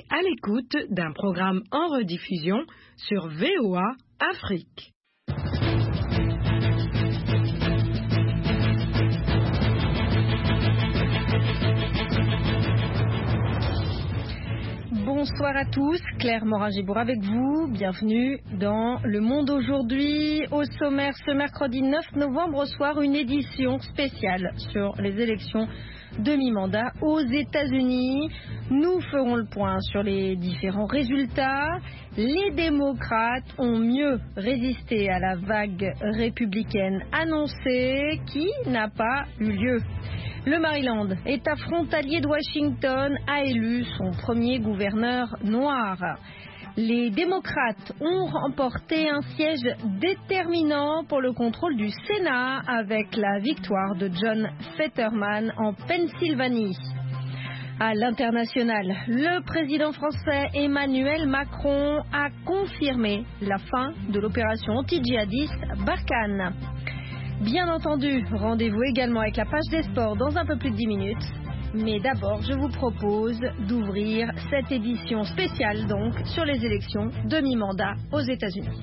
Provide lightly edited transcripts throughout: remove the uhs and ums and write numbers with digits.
et à l'écoute d'un programme en rediffusion sur VOA Afrique. Bonsoir à tous, Claire Morin-Gibour avec vous, bienvenue dans Le Monde aujourd'hui. Au sommaire ce mercredi 9 novembre au soir, une édition spéciale sur les élections de mi-mandat aux États-Unis. Nous ferons le point sur les différents résultats. Les démocrates ont mieux résisté à la vague républicaine annoncée qui n'a pas eu lieu. Le Maryland, État frontalier de Washington, a élu son premier gouverneur noir. Les démocrates ont remporté un siège déterminant pour le contrôle du Sénat avec la victoire de John Fetterman en Pennsylvanie. À l'international, le président français Emmanuel Macron a confirmé la fin de l'opération anti-djihadiste Barkhane. Bien entendu, rendez-vous également avec la page des sports dans un peu plus de 10 minutes. Mais d'abord, je vous propose d'ouvrir cette édition spéciale donc sur les élections de mi-mandat aux États-Unis.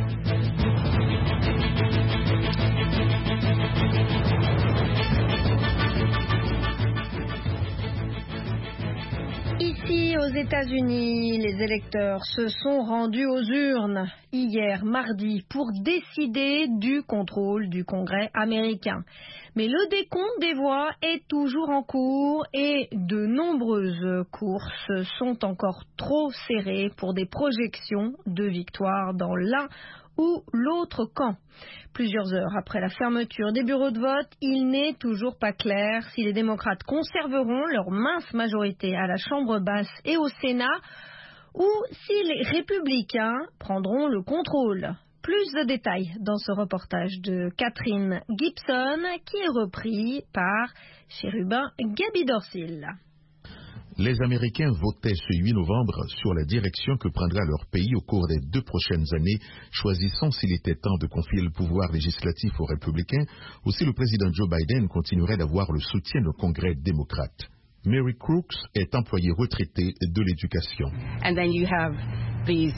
Ici, aux États-Unis, les électeurs se sont rendus aux urnes hier mardi pour décider du contrôle du Congrès américain. Mais le décompte des voix est toujours en cours et de nombreuses courses sont encore trop serrées pour des projections de victoire dans l'un ou l'autre camp. Plusieurs heures après la fermeture des bureaux de vote, il n'est toujours pas clair si les démocrates conserveront leur mince majorité à la Chambre basse et au Sénat ou si les républicains prendront le contrôle. Plus de détails dans ce reportage de Catherine Gibson qui est repris par Chérubin Gaby-Dorsil. Les Américains votaient ce 8 novembre sur la direction que prendra leur pays au cours des 2 prochaines années, choisissant s'il était temps de confier le pouvoir législatif aux républicains ou si le président Joe Biden continuerait d'avoir le soutien du Congrès démocrate. Mary Crooks est employée retraitée de l'éducation. Et puis,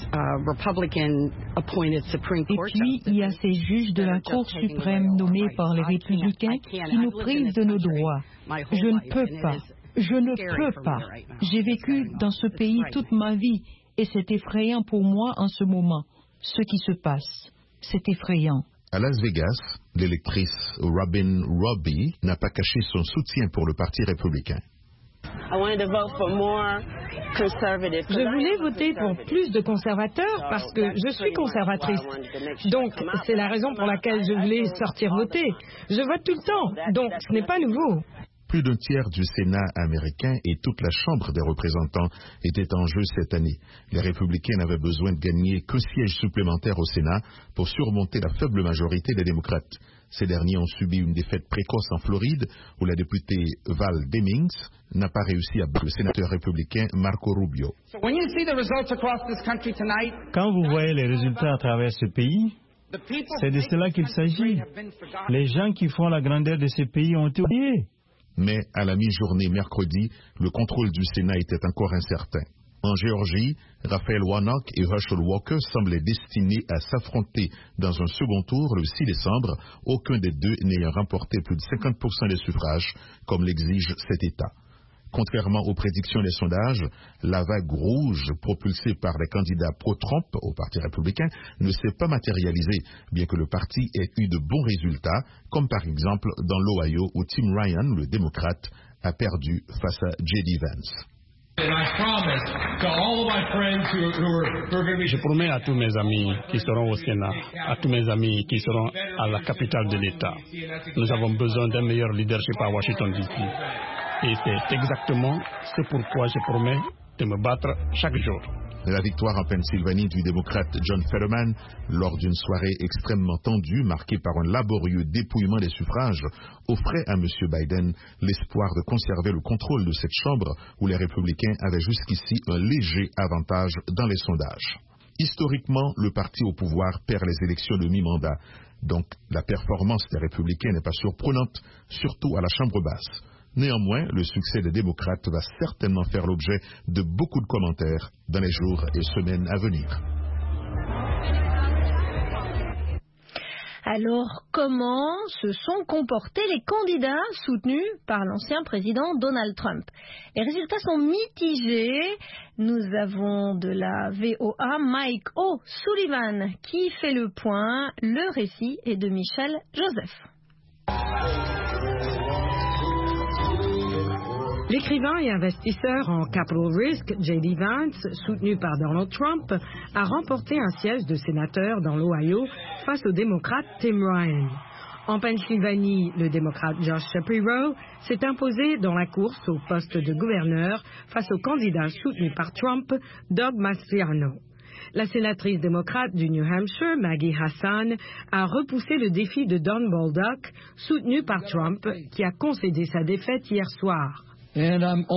il y a ces juges de la Cour suprême nommés par les républicains qui nous privent de nos droits. Je ne peux pas. Je ne peux pas. J'ai vécu dans ce pays toute ma vie et c'est effrayant pour moi en ce moment. Ce qui se passe, c'est effrayant. À Las Vegas, l'électrice Robin Robbie n'a pas caché son soutien pour le Parti républicain. Je voulais voter pour plus de conservateurs parce que je suis conservatrice. Donc, c'est la raison pour laquelle je voulais sortir voter. Je vote tout le temps, donc ce n'est pas nouveau. Plus d'un tiers du Sénat américain et toute la Chambre des représentants étaient en jeu cette année. Les républicains n'avaient besoin de gagner qu'un siège supplémentaire au Sénat pour surmonter la faible majorité des démocrates. Ces derniers ont subi une défaite précoce en Floride où la députée Val Demings n'a pas réussi à battre le sénateur républicain Marco Rubio. Quand vous voyez les résultats à travers ce pays, c'est de cela qu'il s'agit. Les gens qui font la grandeur de ce pays ont été oubliés. Mais à la mi-journée mercredi, le contrôle du Sénat était encore incertain. En Géorgie, Raphaël Warnock et Herschel Walker semblaient destinés à s'affronter dans un second tour le 6 décembre, aucun des deux n'ayant remporté plus de 50% des suffrages, comme l'exige cet État. Contrairement aux prédictions des sondages, la vague rouge propulsée par les candidats pro-Trump au Parti républicain ne s'est pas matérialisée, bien que le parti ait eu de bons résultats, comme par exemple dans l'Ohio où Tim Ryan, le démocrate, a perdu face à J.D. Vance. Je promets à tous mes amis qui seront au Sénat, à tous mes amis qui seront à la capitale de l'État, nous avons besoin d'un meilleur leadership à Washington DC. Et c'est exactement ce pourquoi je promets de me battre chaque jour. La victoire en Pennsylvanie du démocrate John Fetterman, lors d'une soirée extrêmement tendue, marquée par un laborieux dépouillement des suffrages, offrait à M. Biden l'espoir de conserver le contrôle de cette Chambre où les républicains avaient jusqu'ici un léger avantage dans les sondages. Historiquement, le parti au pouvoir perd les élections de mi-mandat, donc la performance des républicains n'est pas surprenante, surtout à la Chambre basse. Néanmoins, le succès des démocrates va certainement faire l'objet de beaucoup de commentaires dans les jours et semaines à venir. Alors, comment se sont comportés les candidats soutenus par l'ancien président Donald Trump? Les résultats sont mitigés. Nous avons de la VOA Mike O'Sullivan qui fait le point. Le récit est de Michel Joseph. L'écrivain et investisseur en Capital Risk, J.D. Vance, soutenu par Donald Trump, a remporté un siège de sénateur dans l'Ohio face au démocrate Tim Ryan. En Pennsylvanie, le démocrate Josh Shapiro s'est imposé dans la course au poste de gouverneur face au candidat soutenu par Trump, Doug Mastriano. La sénatrice démocrate du New Hampshire, Maggie Hassan, a repoussé le défi de Don Bolduc, soutenu par Trump, qui a concédé sa défaite hier soir. Et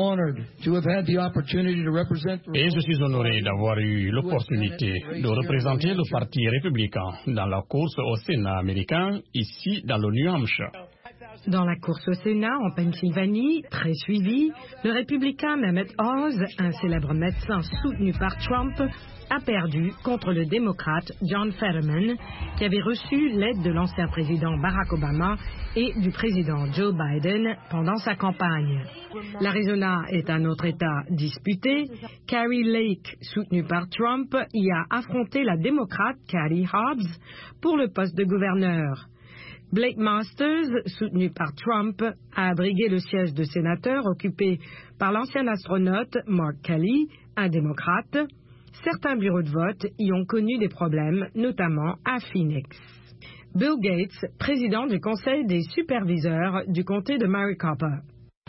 je suis honoré d'avoir eu l'opportunité de représenter le Parti républicain dans la course au Sénat américain, ici dans le New Hampshire. Dans la course au Sénat en Pennsylvanie, très suivie, le républicain Mehmet Oz, un célèbre médecin soutenu par Trump, a perdu contre le démocrate John Fetterman, qui avait reçu l'aide de l'ancien président Barack Obama et du président Joe Biden pendant sa campagne. L'Arizona est un autre État disputé. Kari Lake, soutenue par Trump, y a affronté la démocrate Katie Hobbs pour le poste de gouverneur. Blake Masters, soutenu par Trump, a abrigué le siège de sénateur occupé par l'ancien astronaute Mark Kelly, un démocrate. Certains bureaux de vote y ont connu des problèmes, notamment à Phoenix. Bill Gates, président du conseil des superviseurs du comté de Maricopa.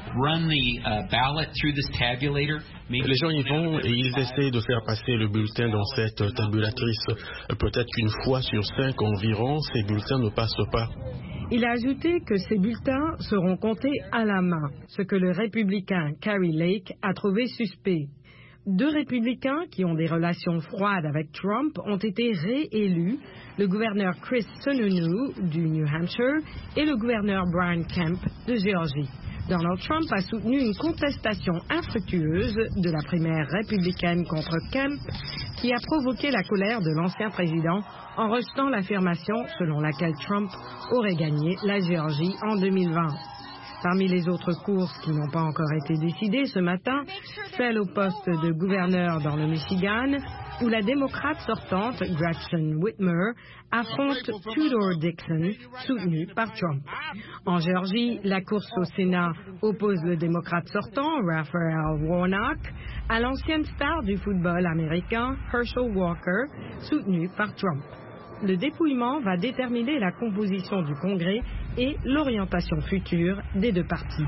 Les gens y vont et ils essaient de faire passer le bulletin dans cette tabulatrice. Peut-être qu'une fois sur 5 environ, ces bulletins ne passent pas. Il a ajouté que ces bulletins seront comptés à la main, ce que le républicain Kari Lake a trouvé suspect. 2 républicains qui ont des relations froides avec Trump ont été réélus, le gouverneur Chris Sununu du New Hampshire et le gouverneur Brian Kemp de Géorgie. Donald Trump a soutenu une contestation infructueuse de la primaire républicaine contre Kemp qui a provoqué la colère de l'ancien président en rejetant l'affirmation selon laquelle Trump aurait gagné la Géorgie en 2020. Parmi les autres courses qui n'ont pas encore été décidées ce matin, celle au poste de gouverneur dans le Michigan, où la démocrate sortante Gretchen Whitmer affronte Tudor Dixon, soutenu par Trump. En Géorgie, la course au Sénat oppose le démocrate sortant Raphael Warnock à l'ancienne star du football américain Herschel Walker, soutenu par Trump. Le dépouillement va déterminer la composition du Congrès et l'orientation future des 2 partis.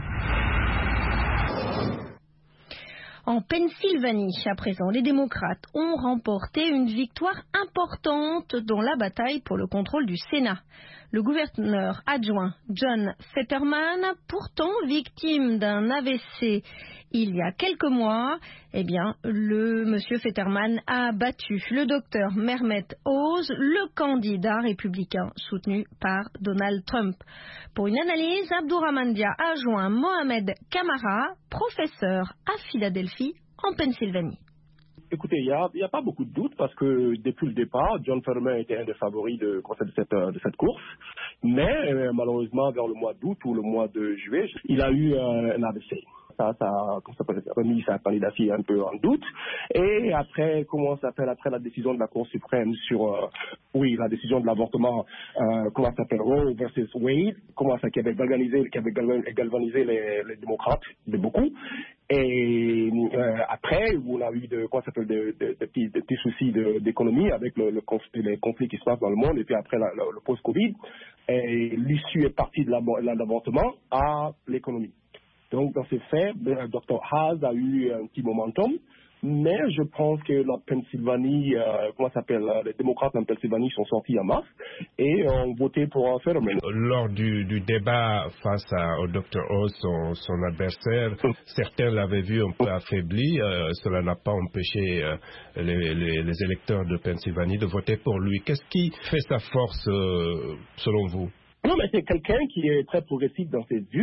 En Pennsylvanie, à présent, les démocrates ont remporté une victoire importante dans la bataille pour le contrôle du Sénat. Le gouverneur adjoint John Fetterman, pourtant victime d'un AVC il y a quelques mois, le monsieur Fetterman a battu le docteur Mehmet Oz, le candidat républicain soutenu par Donald Trump. Pour une analyse, Abdourahmane Dia a joint Mohamed Kamara, professeur à Philadelphie, en Pennsylvanie. Écoutez, il n'y a pas beaucoup de doute parce que depuis le départ, John Fetterman était un des favoris de cette course. Mais malheureusement, vers le mois d'août ou le mois de juillet, il a eu un AVC. Ça a remis sa candidature un peu en doute. Et après, après la décision de la Cour suprême sur, la décision de l'avortement, Roe versus Wade, qui avait galvanisé les démocrates de beaucoup. Et après, on a eu des petits soucis d'économie avec les conflits qui se passent dans le monde, et puis après le post-Covid. Et l'issue est partie de l'avortement à l'économie. Donc, dans ces faits, le Dr. Haas a eu un petit momentum, mais je pense que la Pennsylvanie, les démocrates en Pennsylvanie sont sortis en masse et ont voté pour Fetterman. Lors du débat face au Dr. Oz, son adversaire, certains l'avaient vu un peu affaibli. Cela n'a pas empêché les électeurs de Pennsylvanie de voter pour lui. Qu'est-ce qui fait sa force, selon vous? Non, mais c'est quelqu'un qui est très progressif dans ses vues.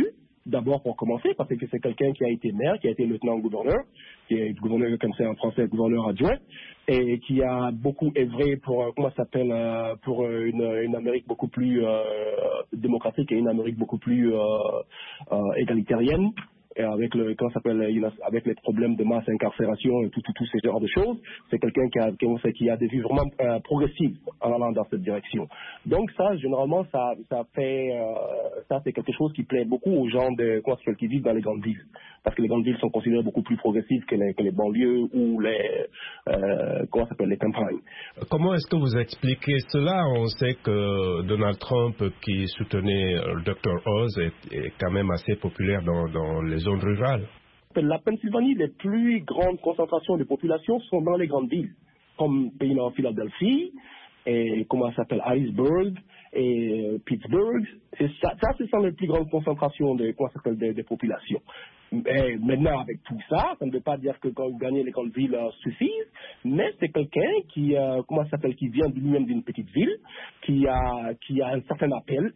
d'abord pour commencer, parce que c'est quelqu'un qui a été maire, qui a été lieutenant-gouverneur, qui est gouverneur, comme c'est en français, gouverneur adjoint, et qui a beaucoup œuvré pour, pour une Amérique beaucoup plus démocratique et une Amérique beaucoup plus égalitarienne. Avec avec les problèmes de masse incarcération et tous ces genres de choses, c'est quelqu'un qui a des vues vraiment progressives en allant dans cette direction. Donc ça, généralement, ça c'est quelque chose qui plaît beaucoup aux gens qui vivent dans les grandes villes, parce que les grandes villes sont considérées beaucoup plus progressives que les banlieues ou les campagnes. Comment est-ce que vous expliquez cela? On sait que Donald Trump, qui soutenait Dr. Oz, est quand même assez populaire dans les zones rurales. La Pennsylvanie, les plus grandes concentrations de population sont dans les grandes villes, comme Philadelphie, et Harrisburg et Pittsburgh. Ça, ce sont les plus grandes concentrations de population. Et maintenant, avec tout ça, ça ne veut pas dire que quand gagner les grandes villes suffisent, mais c'est quelqu'un qui vient lui-même d'une petite ville, qui a un certain appel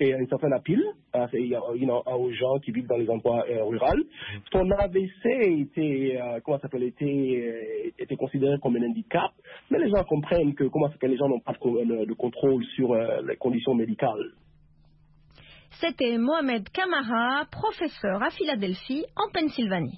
aux gens qui vivent dans les endroits ruraux. Son AVC était considéré comme un handicap, mais les gens comprennent que les gens n'ont pas de contrôle sur les conditions médicales. C'était Mohamed Camara, professeur à Philadelphie, en Pennsylvanie.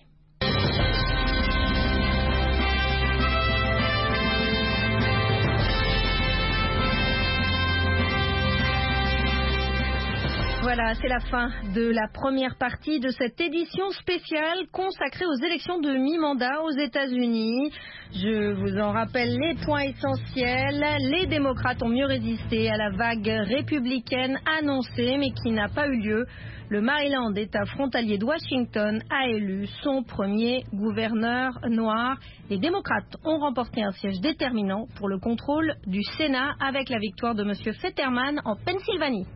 Voilà, c'est la fin de la première partie de cette édition spéciale consacrée aux élections de mi-mandat aux États-Unis. Je vous en rappelle les points essentiels. Les démocrates ont mieux résisté à la vague républicaine annoncée, mais qui n'a pas eu lieu. Le Maryland, État frontalier de Washington, a élu son premier gouverneur noir. Les démocrates ont remporté un siège déterminant pour le contrôle du Sénat avec la victoire de M. Fetterman en Pennsylvanie.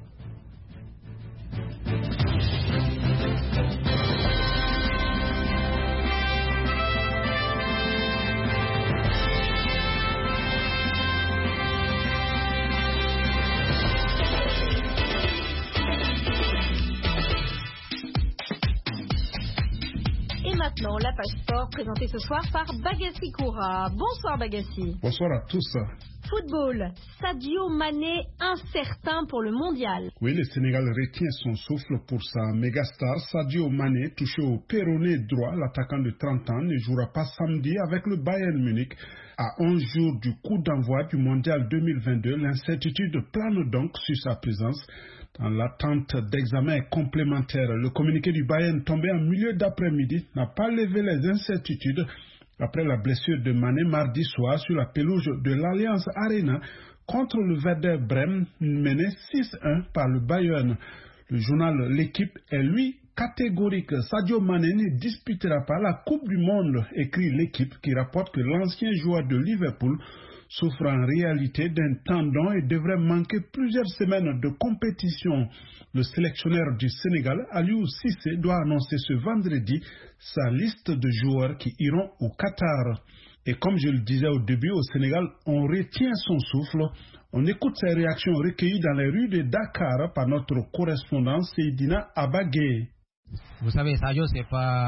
Maintenant, la page sport présentée ce soir par Bagassi Koura. Bonsoir Bagassi. Bonsoir à tous. Football, Sadio Mané incertain pour le mondial. Oui, le Sénégal retient son souffle pour sa mégastar. Sadio Mané, touché au péroné droit, l'attaquant de 30 ans, ne jouera pas samedi avec le Bayern Munich. À 11 jours du coup d'envoi du mondial 2022, l'incertitude plane donc sur sa présence. Dans l'attente d'examens complémentaires, le communiqué du Bayern tombé en milieu d'après-midi n'a pas levé les incertitudes après la blessure de Mané mardi soir sur la pelouse de l'Allianz Arena contre le Werder Bremen, mené 6-1 par le Bayern. Le journal L'Équipe est lui catégorique. Sadio Mané ne disputera pas la Coupe du Monde, écrit L'Équipe, qui rapporte que l'ancien joueur de Liverpool souffre en réalité d'un tendon et devrait manquer plusieurs semaines de compétition. Le sélectionneur du Sénégal, Aliou Cissé, doit annoncer ce vendredi sa liste de joueurs qui iront au Qatar. Et comme je le disais au début, au Sénégal, on retient son souffle. On écoute ses réactions recueillies dans les rues de Dakar par notre correspondant Seydina Abagé. Vous savez, Sadio, c'est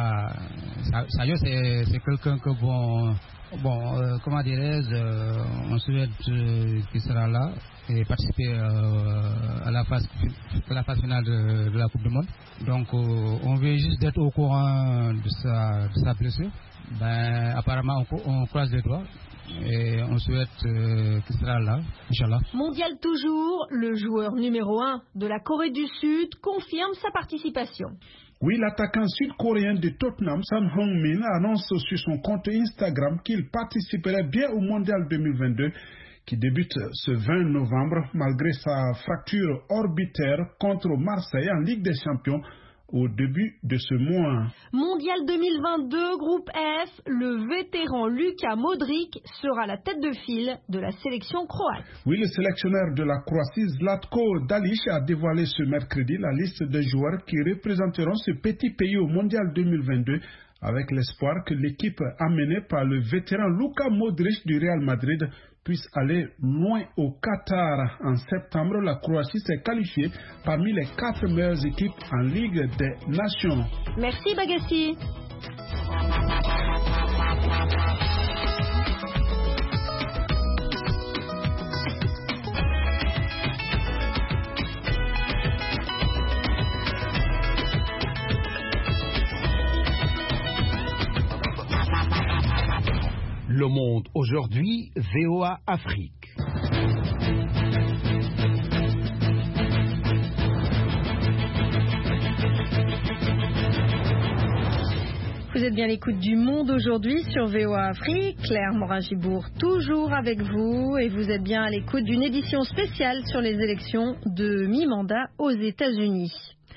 quelqu'un que comment dirais-je, on souhaite qu'il sera là et participer à la phase finale de la Coupe du Monde. Donc, on veut juste être au courant de sa blessure. Apparemment, on croise les doigts. Et on souhaite qu'il sera là, Inch'Allah. Mondial toujours, le joueur numéro 1 de la Corée du Sud confirme sa participation. Oui, l'attaquant sud-coréen de Tottenham, Son Heung-min, annonce sur son compte Instagram qu'il participerait bien au Mondial 2022 qui débute ce 20 novembre malgré sa fracture orbitaire contre Marseille en Ligue des Champions au début de ce mois. Mondial 2022, groupe F, le vétéran Luka Modric sera la tête de file de la sélection croate. Oui, le sélectionneur de la Croatie, Zlatko Dalic, a dévoilé ce mercredi la liste des joueurs qui représenteront ce petit pays au Mondial 2022 avec l'espoir que l'équipe amenée par le vétéran Luka Modric du Real Madrid puisse aller loin au Qatar. En septembre, la Croatie s'est qualifiée parmi les 4 meilleures équipes en Ligue des Nations. Merci Bagassi. Le Monde aujourd'hui, VOA Afrique. Vous êtes bien à l'écoute du Monde aujourd'hui sur VOA Afrique. Claire Morin-Gibour toujours avec vous et vous êtes bien à l'écoute d'une édition spéciale sur les élections de mi-mandat aux États-Unis.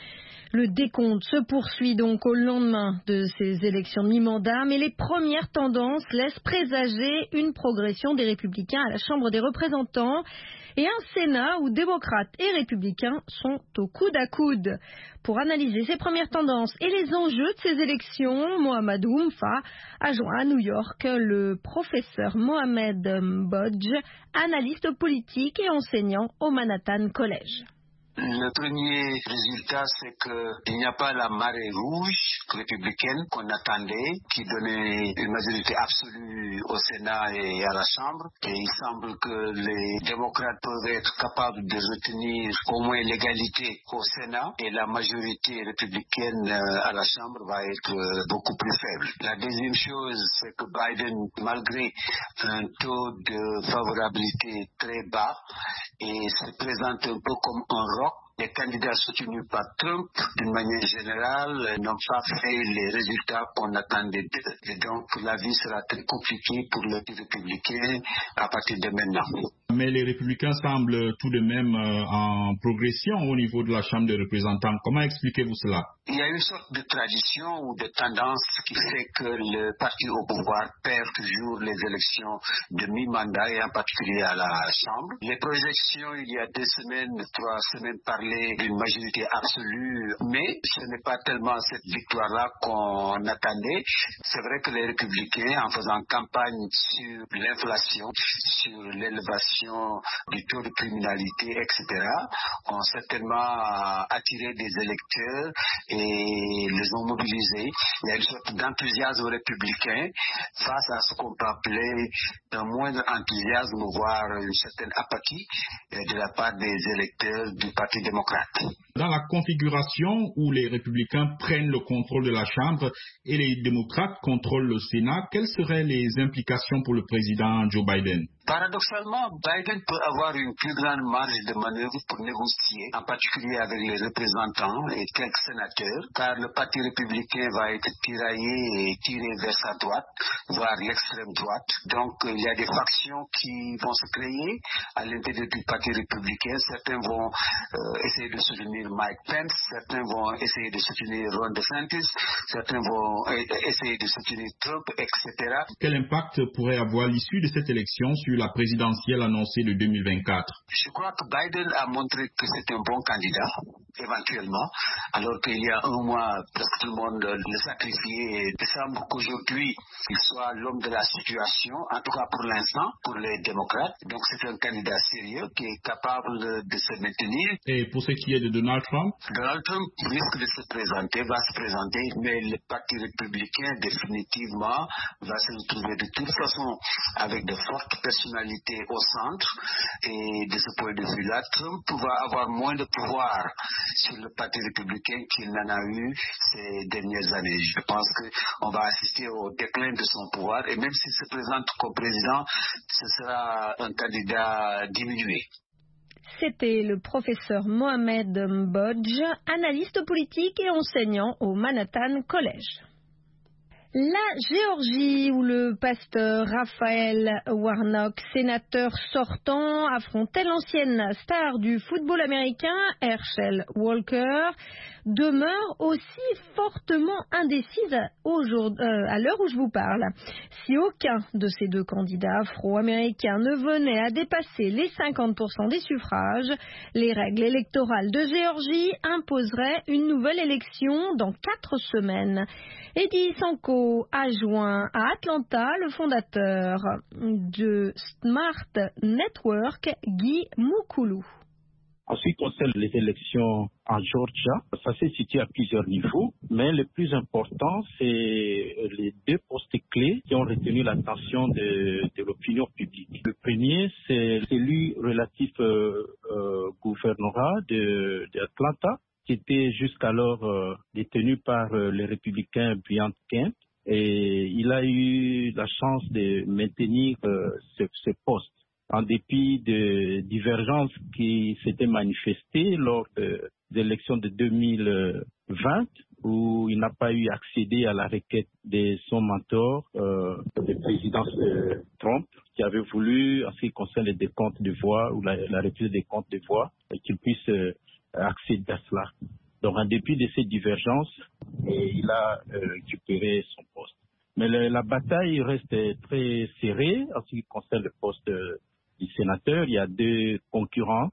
Le décompte se poursuit donc au lendemain de ces élections de mi-mandat, mais les premières tendances laissent présager une progression des Républicains à la Chambre des représentants et un Sénat où démocrates et républicains sont au coude à coude. Pour analyser ces premières tendances et les enjeux de ces élections, Mohamedou Oumfa a joint à New York le professeur Mohamed Mbodj, analyste politique et enseignant au Manhattan College. Le premier résultat, c'est qu'il n'y a pas la marée rouge républicaine qu'on attendait, qui donnait une majorité absolue au Sénat et à la Chambre. Et il semble que les démocrates peuvent être capables de retenir au moins l'égalité au Sénat et la majorité républicaine à la Chambre va être beaucoup plus faible. La deuxième chose, c'est que Biden, malgré un taux de favorabilité très bas, et se présente un peu comme un roc. Les candidats soutenus par Trump, d'une manière générale, n'ont pas fait les résultats qu'on attendait d'eux. Et donc, la vie sera très compliquée pour les républicains à partir de maintenant. Mais les républicains semblent tout de même en progression au niveau de la Chambre des représentants. Comment expliquez-vous cela? Il y a une sorte de tradition ou de tendance qui fait que le parti au pouvoir perd toujours les élections de mi-mandat et en particulier à la Chambre. Les projections, il y a 2 semaines, 3 semaines, parlaient d'une majorité absolue, mais ce n'est pas tellement cette victoire-là qu'on attendait. C'est vrai que les républicains, en faisant campagne sur l'inflation, sur l'élévation du taux de criminalité, etc., ont certainement attiré des électeurs et les ont mobilisés. Il y a une sorte d'enthousiasme républicain face à ce qu'on peut appeler un moindre enthousiasme, voire une certaine apathie de la part des électeurs du Parti démocrate. Dans la configuration où les républicains prennent le contrôle de la Chambre et les démocrates contrôlent le Sénat, quelles seraient les implications pour le président Joe Biden? Paradoxalement, Biden peut avoir une plus grande marge de manœuvre pour négocier, en particulier avec les représentants et quelques sénateurs, car le Parti républicain va être tiraillé et tiré vers sa droite, voire l'extrême droite. Donc, il y a des factions qui vont se créer à l'intérieur du Parti républicain. Certains vont essayer de soutenir Mike Pence, certains vont essayer de soutenir Ron DeSantis, certains vont essayer de soutenir Trump, etc. Quel impact pourrait avoir l'issue de cette élection sur la présidentielle annoncée de 2024? Je crois que Biden a montré que c'est un bon candidat, éventuellement, alors qu'il y a un mois, presque tout le monde le sacrifiait. Il semble qu'aujourd'hui, il soit l'homme de la situation, en tout cas pour l'instant, pour les démocrates. Donc c'est un candidat sérieux qui est capable de se maintenir. Et pour ce qui est de Donald Trump? Donald Trump risque de se présenter, va se présenter, mais le Parti républicain, définitivement, va se retrouver de toute façon avec de fortes personnalités au centre. Et de ce point de vue-là, Trump va avoir moins de pouvoir sur le Parti républicain qu'il n'en a eu ces dernières années. Je pense qu'on va assister au déclin de son pouvoir et même s'il se présente comme président, ce sera un candidat diminué. C'était le professeur Mohamed Mbodj, analyste politique et enseignant au Manhattan College. La Géorgie, où le pasteur Raphaël Warnock, sénateur sortant, affrontait l'ancienne star du football américain, Herschel Walker. demeure aussi fortement indécise à l'heure où je vous parle. Si aucun de ces deux candidats afro-américains ne venait à dépasser les 50% des suffrages, les règles électorales de Géorgie imposeraient une nouvelle élection dans 4 semaines. Eddie Sanko a joint à Atlanta le fondateur de Smart Network, Guy Mukulu. En ce qui concerne les élections en Georgia, ça s'est situé à plusieurs niveaux, mais le plus important, c'est les 2 postes clés qui ont retenu l'attention de l'opinion publique. Le premier, c'est celui relatif au gouvernorat d'Atlanta, qui était jusqu'alors détenu par le républicain Brian Kemp. Et il a eu la chance de maintenir ce poste, en dépit de divergences qui s'étaient manifestées lors des élections de 2020, où il n'a pas eu accédé à la requête de son mentor, le président Trump, qui avait voulu, en ce qui concerne les décomptes de voix ou la reprise des comptes de voix, qu'il puisse accéder à cela. Donc, en dépit de ces divergences, il a récupéré son poste. Mais la bataille reste très serrée en ce qui concerne le poste du sénateur. Il y a 2 concurrents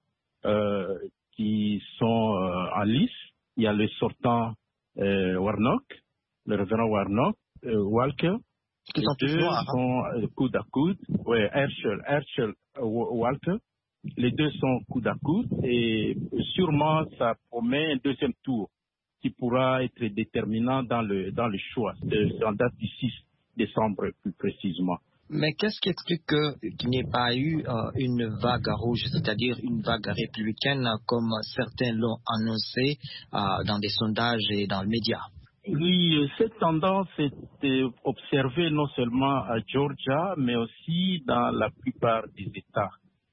qui sont en lice. Il y a le sortant Warnock, le révérend Warnock, Walker. Qui sont tous noirs, sont coude à coude. Ouais, Herschel Walker. Les 2 sont coude à coude et sûrement ça promet un deuxième tour qui pourra être déterminant dans le choix. En date du 6 décembre plus précisément. Mais qu'est-ce qui explique qu'il n'y ait pas eu une vague rouge, c'est-à-dire une vague républicaine comme certains l'ont annoncé dans des sondages et dans le média? Oui, cette tendance est observée non seulement à Georgia, mais aussi dans la plupart des États.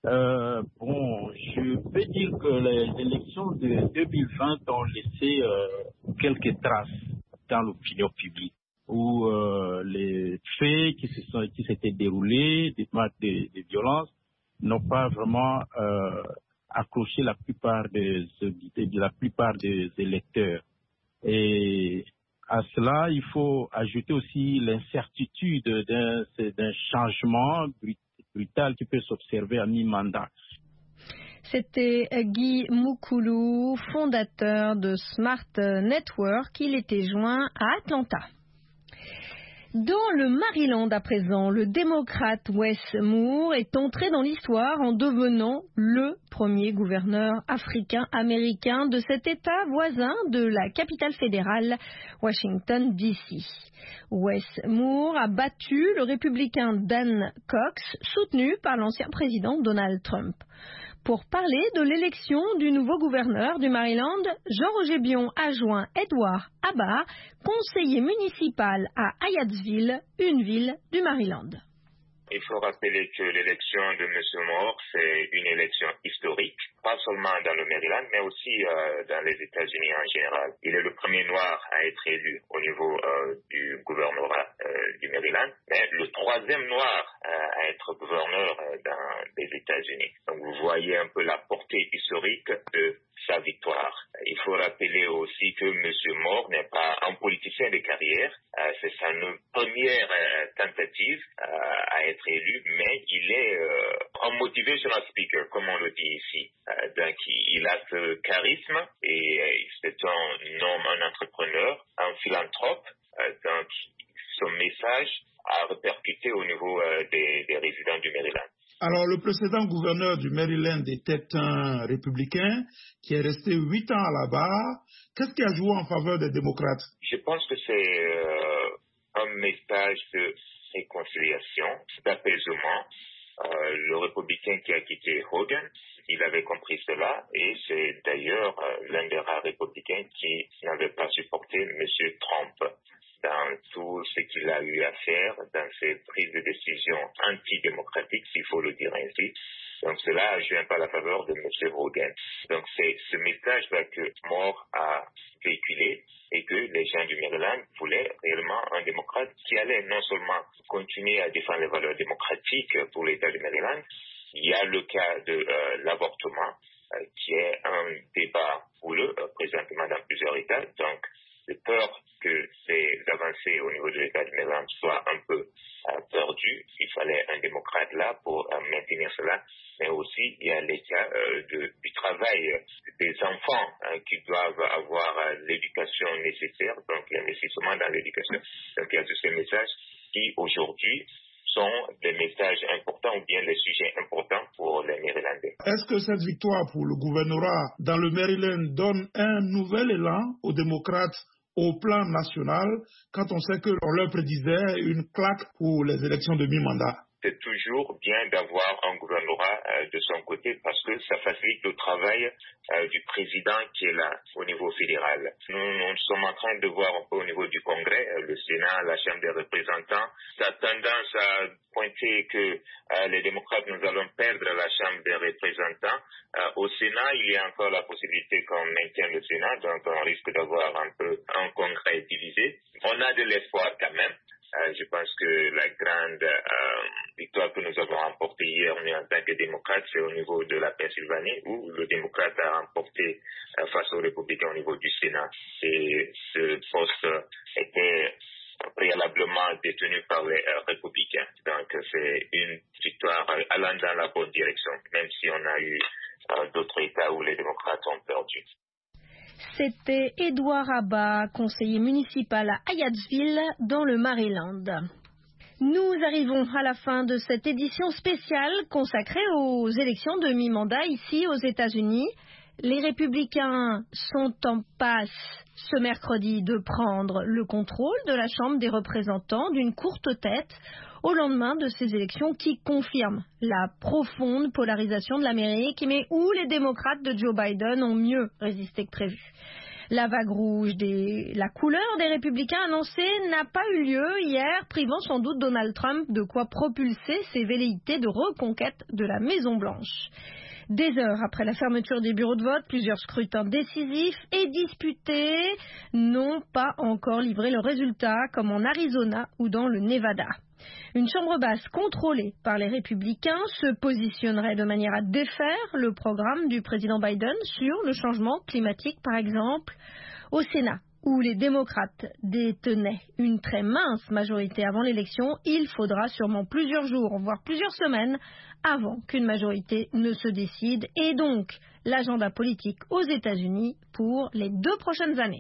Je peux dire que les élections de 2020 ont laissé quelques traces dans l'opinion publique, où les faits qui s'étaient déroulés, des actes de violence, n'ont pas vraiment accroché la plupart des électeurs. Et à cela, il faut ajouter aussi l'incertitude d'un changement brutal qui peut s'observer à mi-mandat. C'était Guy Mukulu, fondateur de Smart Network. Il était joint à Atlanta. Dans le Maryland à présent, le démocrate Wes Moore est entré dans l'histoire en devenant le premier gouverneur africain-américain de cet État voisin de la capitale fédérale, Washington, D.C. Wes Moore a battu le républicain Dan Cox, soutenu par l'ancien président Donald Trump. Pour parler de l'élection du nouveau gouverneur du Maryland, Jean-Roger Bion a joint Edouard Abba, conseiller municipal à Hyattsville, une ville du Maryland. Il faut rappeler que l'élection de M. Moore, c'est une élection historique, pas seulement dans le Maryland, mais aussi dans les États-Unis en général. Il est le premier noir à être élu au niveau du gouvernorat du Maryland, mais le 3e noir à être gouverneur dans les États-Unis. Donc vous voyez un peu la portée historique de sa victoire. Il faut rappeler aussi que M. Moore n'est pas un politicien de carrière, c'est sa première tentative à être élu, mais il est un motivational speaker, comme on le dit ici. Donc il a ce charisme et c'est un homme, un entrepreneur, un philanthrope. Donc son message a répercuté au niveau des résidents du Maryland. Alors, le précédent gouverneur du Maryland était un républicain qui est resté 8 ans là-bas. Qu'est-ce qui a joué en faveur des démocrates? Je pense que c'est un message de réconciliation, d'apaisement. Le républicain qui a quitté Hogan, il avait compris cela et c'est d'ailleurs l'un des rares républicains qui n'avait pas supporté M. Trump dans tout ce qu'il a eu à faire, dans ses prises de décision antidémocratiques, s'il faut le dire ainsi. Donc cela a joué un peu à la faveur de M. Hogan. Donc c'est ce message-là que Moore a véhiculé et que les gens du Maryland voulaient réellement un démocrate qui allait non seulement continuer à défendre les valeurs démocratiques pour l'État du Maryland. Il y a le cas de l'avortement. qu'il y ait un débat houleux présentement dans plusieurs États. Donc, de peur que ces avancées au niveau de l'État du Maryland soient un peu perdues, il fallait un démocrate là pour maintenir cela. Mais aussi, il y a les cas du travail des enfants qui doivent avoir l'éducation nécessaire, donc l'investissement dans l'éducation. Donc, il y a tous ces messages qui, aujourd'hui, sont des messages importants ou bien des sujets importants pour les Marylandais. Est-ce que cette victoire pour le gouvernorat dans le Maryland donne un nouvel élan aux démocrates au plan national quand on sait qu'on leur prédisait une claque pour les élections de mi-mandat? C'est toujours bien d'avoir un gouvernorat de son côté parce que ça facilite le travail du président qui est là au niveau fédéral. Nous sommes en train de voir un peu au niveau du Congrès, le Sénat, la Chambre des représentants. Ça a tendance à pointer que les démocrates, nous allons perdre la Chambre des représentants. Au Sénat, il y a encore la possibilité qu'on maintienne le Sénat, donc on risque d'avoir un peu un Congrès divisé. On a de l'espoir quand même. Je pense que la grande victoire que nous avons remportée hier en tant que démocrate, c'est au niveau de la Pennsylvanie, où le démocrate a remporté face aux républicains au niveau du Sénat. Et ce poste était préalablement détenu par les républicains. Donc c'est une victoire allant dans la bonne direction, même si on a eu d'autres États où les démocrates ont perdu. C'était Édouard Abba, conseiller municipal à Hyattsville, dans le Maryland. Nous arrivons à la fin de cette édition spéciale consacrée aux élections de mi-mandat ici aux États-Unis. Les républicains sont en passe ce mercredi de prendre le contrôle de la Chambre des représentants d'une courte tête au lendemain de ces élections qui confirment la profonde polarisation de l'Amérique, mais où les démocrates de Joe Biden ont mieux résisté que prévu. La vague rouge la couleur des républicains annoncée n'a pas eu lieu hier, privant sans doute Donald Trump de quoi propulser ses velléités de reconquête de la Maison-Blanche. Des heures après la fermeture des bureaux de vote, plusieurs scrutins décisifs et disputés n'ont pas encore livré le résultat, comme en Arizona ou dans le Nevada. Une chambre basse contrôlée par les républicains se positionnerait de manière à défaire le programme du président Biden sur le changement climatique, par exemple. Au Sénat, où les démocrates détenaient une très mince majorité avant l'élection, il faudra sûrement plusieurs jours, voire plusieurs semaines, avant qu'une majorité ne se décide, et donc l'agenda politique aux États-Unis pour les 2 prochaines années.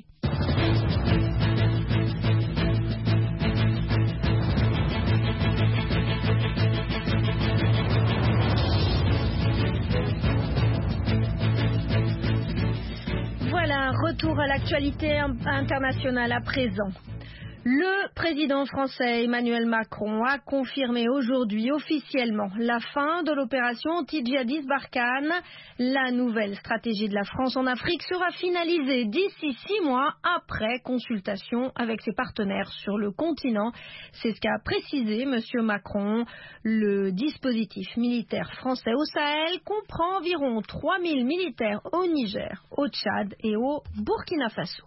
Voilà, retour à l'actualité internationale à présent. Le président français Emmanuel Macron a confirmé aujourd'hui officiellement la fin de l'opération anti-djihadiste Barkhane. La nouvelle stratégie de la France en Afrique sera finalisée d'ici 6 mois après consultation avec ses partenaires sur le continent. C'est ce qu'a précisé M. Macron. Le dispositif militaire français au Sahel comprend environ 3000 militaires au Niger, au Tchad et au Burkina Faso.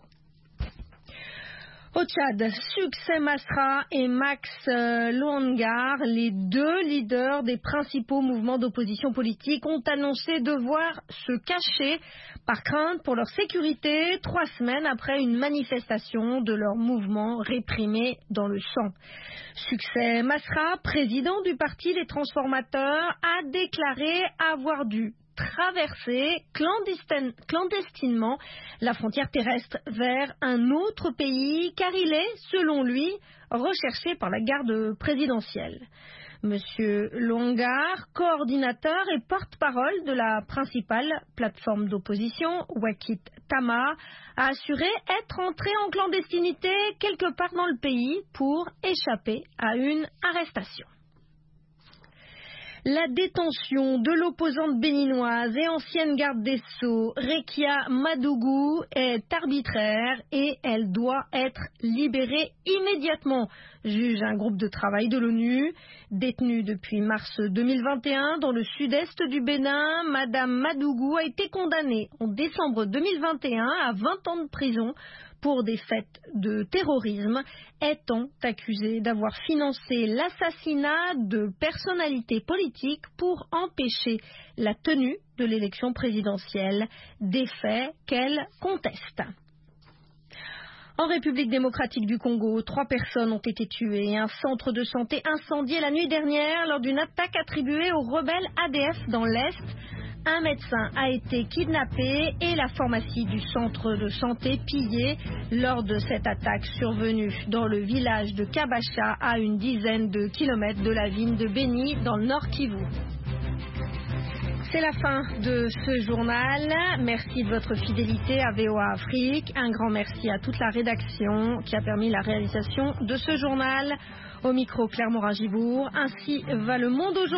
Au Tchad, Succès Masra et Max Loangar, les 2 leaders des principaux mouvements d'opposition politique, ont annoncé devoir se cacher par crainte pour leur sécurité 3 semaines après une manifestation de leur mouvement réprimé dans le sang. Succès Masra, président du parti Les Transformateurs, a déclaré avoir dû traverser clandestinement la frontière terrestre vers un autre pays car il est, selon lui, recherché par la garde présidentielle. Monsieur Longar, coordinateur et porte-parole de la principale plateforme d'opposition, Wakit Tama, a assuré être entré en clandestinité quelque part dans le pays pour échapper à une arrestation. La détention de l'opposante béninoise et ancienne garde des Sceaux, Rekia Madougou, est arbitraire et elle doit être libérée immédiatement, juge un groupe de travail de l'ONU. Détenue depuis mars 2021 dans le sud-est du Bénin, Madame Madougou a été condamnée en décembre 2021 à 20 ans de prison pour des faits de terrorisme, est-on accusé d'avoir financé l'assassinat de personnalités politiques pour empêcher la tenue de l'élection présidentielle, des faits qu'elle conteste. En République démocratique du Congo, 3 personnes ont été tuées et un centre de santé incendié la nuit dernière lors d'une attaque attribuée aux rebelles ADF dans l'Est. Un médecin a été kidnappé et la pharmacie du centre de santé pillée lors de cette attaque survenue dans le village de Kabacha, à une dizaine de kilomètres de la ville de Beni dans le Nord Kivu. C'est la fin de ce journal. Merci de votre fidélité à VOA Afrique. Un grand merci à toute la rédaction qui a permis la réalisation de ce journal. Au micro, Claire Morin-Gibourg. Ainsi va le monde aujourd'hui.